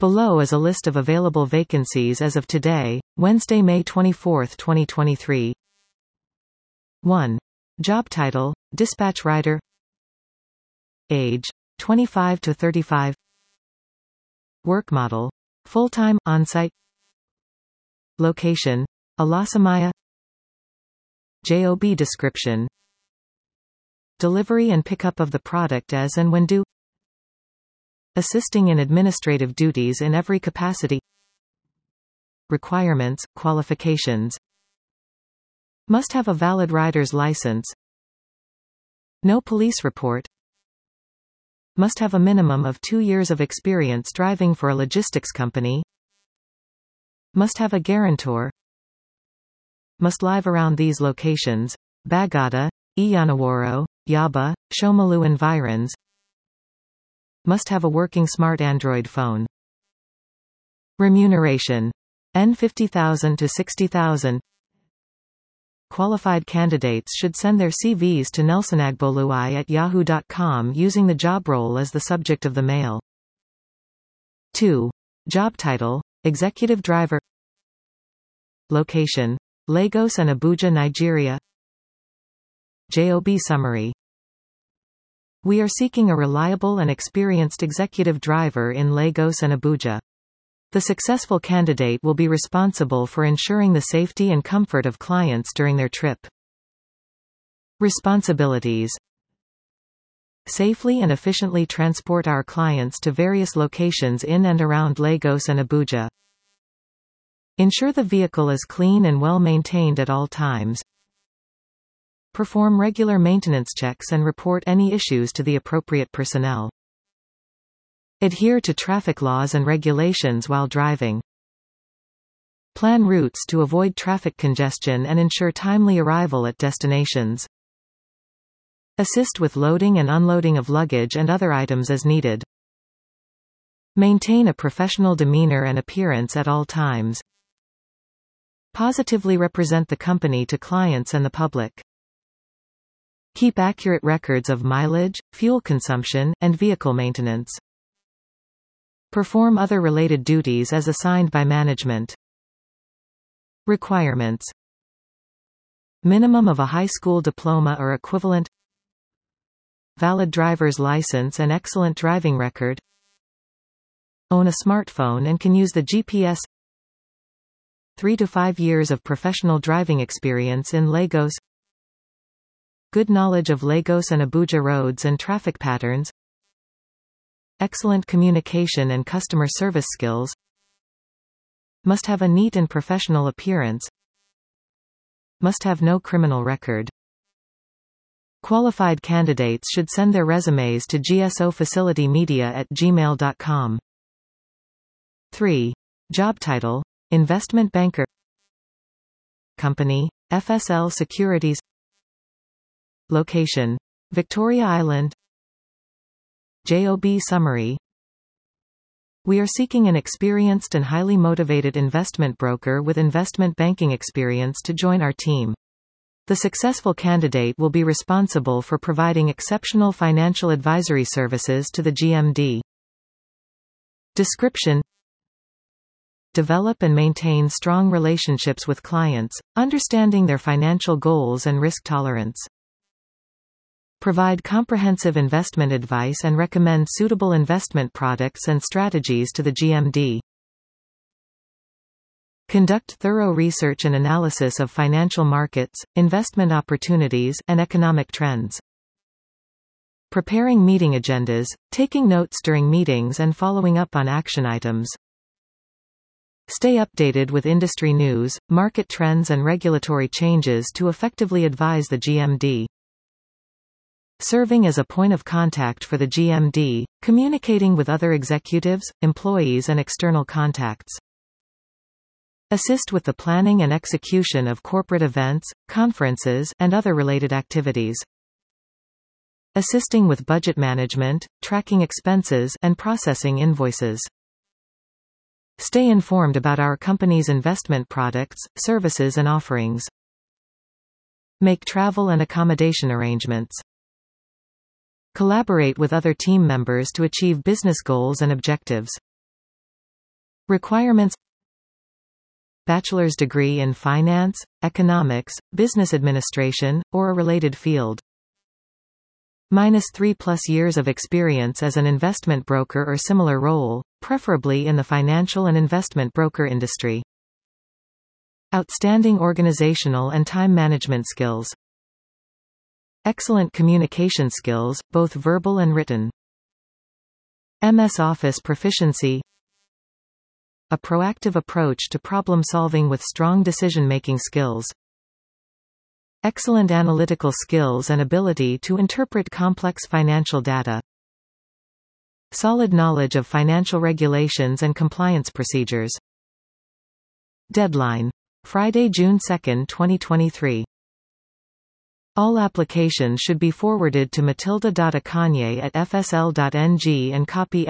Below is a list of available vacancies as of today, Wednesday, May 24, 2023. 1. Job title: Dispatch Rider. Age: 25 to 35. Work model: full-time, on-site. Location: Alasamaya. Job description: delivery and pickup of the product as and when due. Assisting in administrative duties in every capacity. Requirements, qualifications: must have a valid rider's license. No police report. Must have a minimum of 2 years of experience driving for a logistics company. Must have a guarantor. Must live around these locations: Bagada, Iyanawaro, Yaba, Shomalu environs. Must have a working smart Android phone. Remuneration: N50,000 to 60,000. Qualified candidates should send their CVs to nelsonagbolui@yahoo.com using the job role as the subject of the mail. 2. Job title: Executive Driver. Location: Lagos and Abuja, Nigeria. Job summary: we are seeking a reliable and experienced executive driver in Lagos and Abuja. The successful candidate will be responsible for ensuring the safety and comfort of clients during their trip. Responsibilities: safely and efficiently transport our clients to various locations in and around Lagos and Abuja. Ensure the vehicle is clean and well maintained at all times. Perform regular maintenance checks and report any issues to the appropriate personnel. Adhere to traffic laws and regulations while driving. Plan routes to avoid traffic congestion and ensure timely arrival at destinations. Assist with loading and unloading of luggage and other items as needed. Maintain a professional demeanor and appearance at all times. Positively represent the company to clients and the public. Keep accurate records of mileage, fuel consumption, and vehicle maintenance. Perform other related duties as assigned by management. Requirements: minimum of a high school diploma or equivalent. Valid driver's license and excellent driving record. Own a smartphone and can use the GPS. 3 to 5 years of professional driving experience in Lagos. Good knowledge of Lagos and Abuja roads and traffic patterns. Excellent communication and customer service skills. Must have a neat and professional appearance. Must have no criminal record. Qualified candidates should send their resumes to gsofacilitymedia@gmail.com. 3. Job title: Investment Banker. Company: FSL Securities. Location: Victoria Island. Job summary: we are seeking an experienced and highly motivated investment broker with investment banking experience to join our team. The successful candidate will be responsible for providing exceptional financial advisory services to the GMD. Description: develop and maintain strong relationships with clients, understanding their financial goals and risk tolerance. Provide comprehensive investment advice and recommend suitable investment products and strategies to the GMD. Conduct thorough research and analysis of financial markets, investment opportunities, and economic trends. Preparing meeting agendas, taking notes during meetings and following up on action items. Stay updated with industry news, market trends and regulatory changes to effectively advise the GMD. Serving as a point of contact for the GMD, communicating with other executives, employees and external contacts. Assist with the planning and execution of corporate events, conferences, and other related activities. Assisting with budget management, tracking expenses, and processing invoices. Stay informed about our company's investment products, services and offerings. Make travel and accommodation arrangements. Collaborate with other team members to achieve business goals and objectives. Requirements: bachelor's degree in finance, economics, business administration, or a related field. -3+ years of experience as an investment broker or similar role, preferably in the financial and investment broker industry. Outstanding organizational and time management skills. Excellent communication skills, both verbal and written. MS Office proficiency. A proactive approach to problem solving with strong decision-making skills. Excellent analytical skills and ability to interpret complex financial data. Solid knowledge of financial regulations and compliance procedures. Deadline: Friday, June 2, 2023. All applications should be forwarded to matilda.akanye@fsl.ng and copy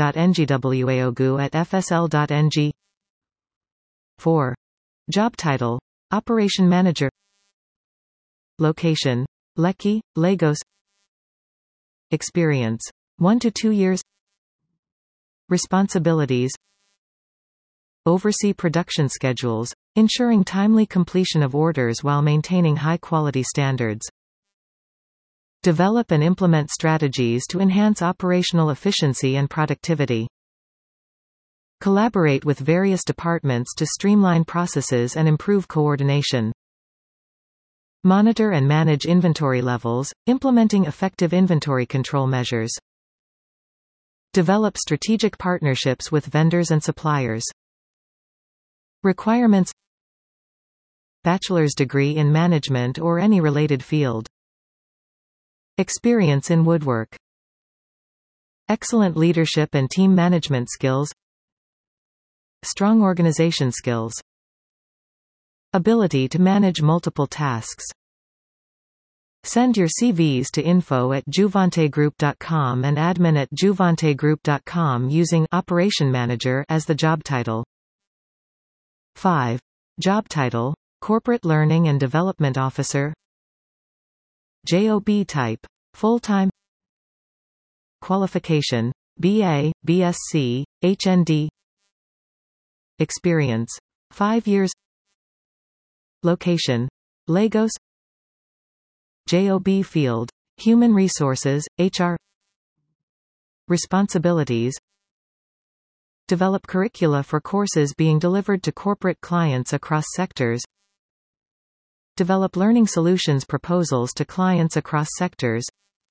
esther.ngwaogu@fsl.ng. 4. Job title: Operation Manager. Location: Lekki, Lagos. Experience: 1 to 2 years. Responsibilities: oversee production schedules, ensuring timely completion of orders while maintaining high-quality standards. Develop and implement strategies to enhance operational efficiency and productivity. Collaborate with various departments to streamline processes and improve coordination. Monitor and manage inventory levels, implementing effective inventory control measures. Develop strategic partnerships with vendors and suppliers. Requirements: bachelor's degree in management or any related field. Experience in woodwork. Excellent leadership and team management skills. Strong organization skills. Ability to manage multiple tasks. Send your CVs to info@juvantegroup.com and admin@juvantegroup.com using Operation Manager as the job title. 5. Job title: Corporate Learning and Development Officer. JOB type: full-time. Qualification: BA, BSc, HND. Experience: 5 years. Location: Lagos. JOB field: Human Resources, HR. Responsibilities: develop curricula for courses being delivered to corporate clients across sectors. Develop learning solutions proposals to clients across sectors.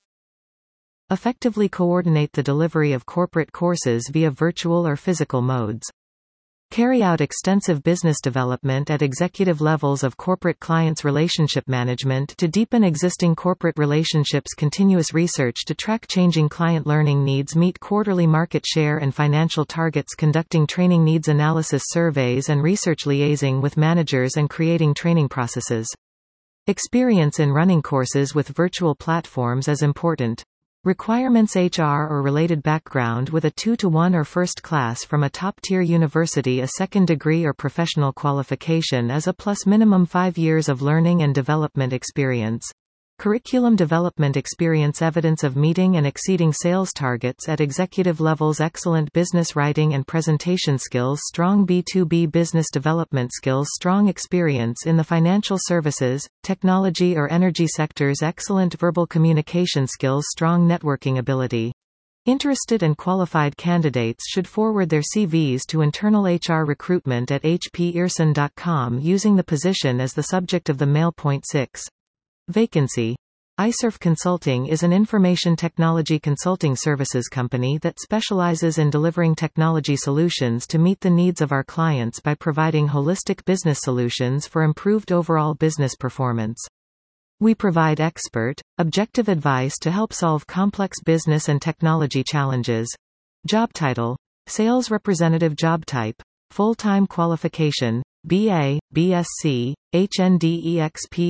Effectively coordinate the delivery of corporate courses via virtual or physical modes. Carry out extensive business development at executive levels of corporate clients. Relationship management to deepen existing corporate relationships. Continuous research to track changing client learning needs. Meet quarterly market share and financial targets. Conducting training needs analysis surveys and research. Liaising with managers and creating training processes. Experience in running courses with virtual platforms is important. Requirements: HR or related background with a 2-1 or first class from a top-tier university. A second degree or professional qualification is a plus. Minimum 5 years of learning and development experience. Curriculum development experience. Evidence of meeting and exceeding sales targets at executive levels. Excellent business writing and presentation skills. Strong B2B business development skills. Strong experience in the financial services, technology or energy sectors. Excellent verbal communication skills. Strong networking ability. Interested and qualified candidates should forward their CVs to internal HR recruitment at hpearson.com using the position as the subject of the mail. 6. Vacancy. iSurf Consulting is an information technology consulting services company that specializes in delivering technology solutions to meet the needs of our clients by providing holistic business solutions for improved overall business performance. We provide expert, objective advice to help solve complex business and technology challenges. Job title: Sales Representative. Job type: full-time. Qualification: BA, BSc, HND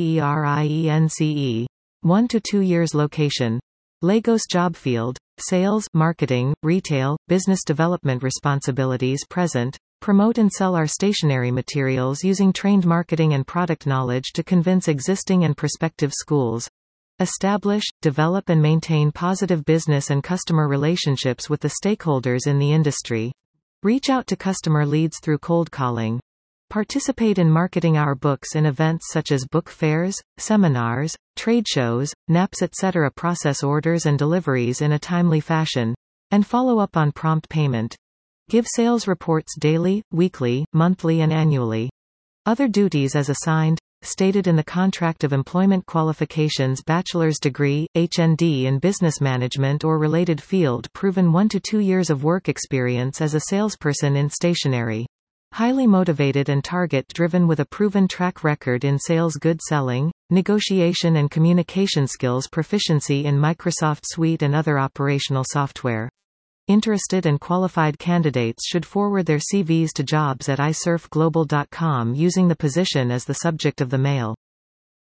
EXPERIENCE. 1 to 2 years. Location: Lagos. Job field: sales, marketing, retail, business development. Responsibilities: present, promote and sell our stationery materials using trained marketing and product knowledge to convince existing and prospective schools. Establish, develop and maintain positive business and customer relationships with the stakeholders in the industry. Reach out to customer leads through cold calling. Participate in marketing our books in events such as book fairs, seminars, trade shows, NAPs etc. Process orders and deliveries in a timely fashion. And follow up on prompt payment. Give sales reports daily, weekly, monthly and annually. Other duties as assigned, stated in the contract of employment qualifications: bachelor's degree, HND in business management or related field, proven 1 to 2 years of work experience as a salesperson in stationery. Highly motivated and target-driven with a proven track record in sales, good selling, negotiation and communication skills, proficiency in Microsoft Suite and other operational software. Interested and qualified candidates should forward their CVs to jobs@isurfglobal.com using the position as the subject of the mail.